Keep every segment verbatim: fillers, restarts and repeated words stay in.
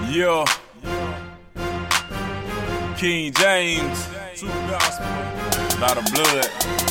Yeah. King James, true gospel, by the blood.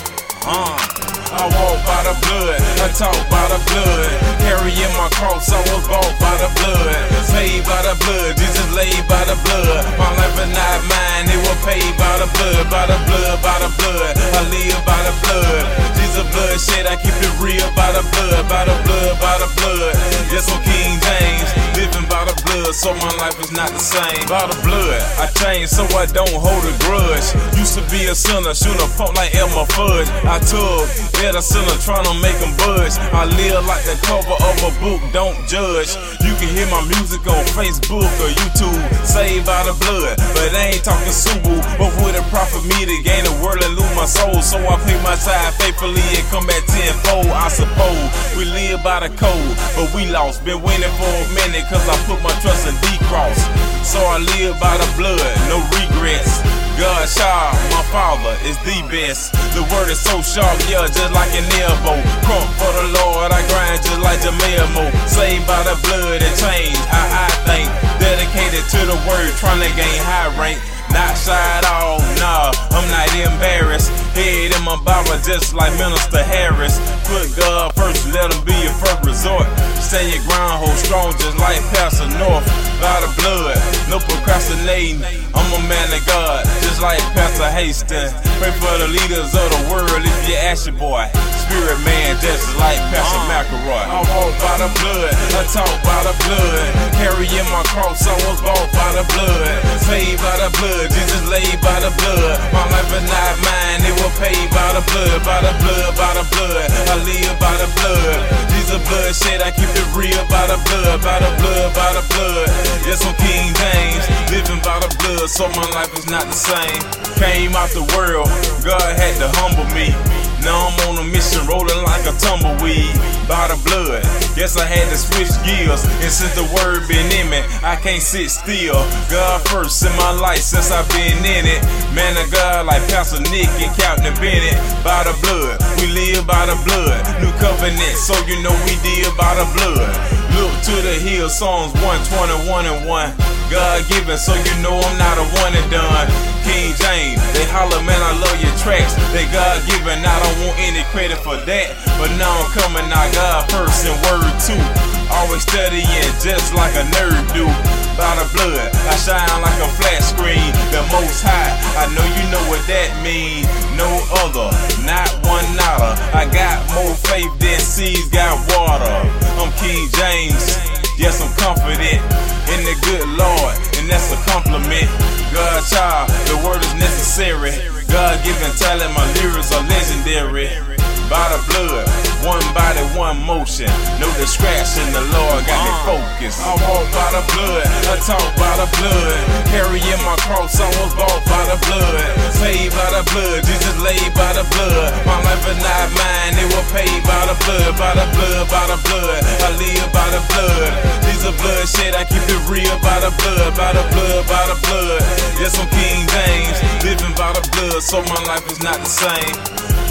Uh, I walk by the blood, I talk by the blood. Carrying my cross, I was bought by the blood. Saved by the blood, Jesus laid by the blood. My life is not mine, it was paid by the blood. By the blood, by the blood, I live by the blood. Jesus blood shed, I keep it real by the blood. By the blood, by the blood. Yes, I'm King James, living by the blood, so my life is not the same. By the blood, I changed so I don't hold a grudge. Used to be a sinner, shoot a punk like Elmer Fudge. I took at a sinner trying to make him budge. I live like the cover of a book, don't judge. You can hear my music on Facebook or YouTube, saved by the blood, but I ain't talking Subaru. But would it profit me to gain the world and lose my soul? So I play my side faithfully and come back tenfold. I suppose we live by the code, but we lost. Been winning for a minute cause I put my trust in D-Cross. So I live by the blood, no regrets. God child, my father is the best. The word is so sharp, yeah, just like an elbow. Crump for the Lord, I grind just like Jamel Mo. Saved by the blood and changed how I think. Dedicated to the word, trying to gain high rank. Not shy at all, nah, I'm not embarrassed. Head in my Bible just like Minister Harris. Put God first, let him be your first resort. Stand your ground, hold strong just like Pastor North. By the blood, no procrastinating, I'm a man of God, just like Pastor Hastings. Pray for the leaders of the world if you ask your boy. Spirit man just like Pastor uh, McElroy. I walk by the blood, I talk by the blood. Carrying my cross, I was bought by the blood. Saved by the blood, Jesus laid by the blood. My life is not mine, it was paid by the blood. By the blood, by the blood, I live by the blood. Jesus blood shed, I keep it real by the blood. By the blood, by the blood. Yes, I'm King James, living by the blood, so my life is not the same. Came out the world, God had to humble me. Now I'm on a mission, rolling like a tumbleweed. By the blood, yes, I had to switch gears. And since the word been in me, I can't sit still. God first in my life since I've been in it. Man of God like Pastor Nick and Captain Bennett. By the blood, we live by the blood. New covenant, so you know we deal by the blood. Look to the hill, Psalms one twenty-one and one. God given, so you know I'm not a one and done. King James, they holler, man, I love your tracks. They God given, I don't want any credit for that. But now I'm coming, I God first and word too. Always studying just like a nerd do. By the blood, I shine like a flat screen. The most high, I know you know what that means. No other, not one nada. I got more faith than seas got water. I'm King James, yes, I'm confident in the good Lord, and that's a compliment. God child, the word is necessary. God given talent, my lyrics are legendary. By the blood, one body, one motion. No distraction, the Lord got me focused. I walk by the blood, I talk by the blood. Carrying my cross, I was bought by the blood. Saved by the blood, Jesus laid by the blood. My life is not mine, it was paid by the blood. By the blood, by the blood, I live by the blood. Jesus blood shed, I keep it real by the blood. By the blood, by the blood. Yes, I'm King James, living by the blood, so my life is not the same.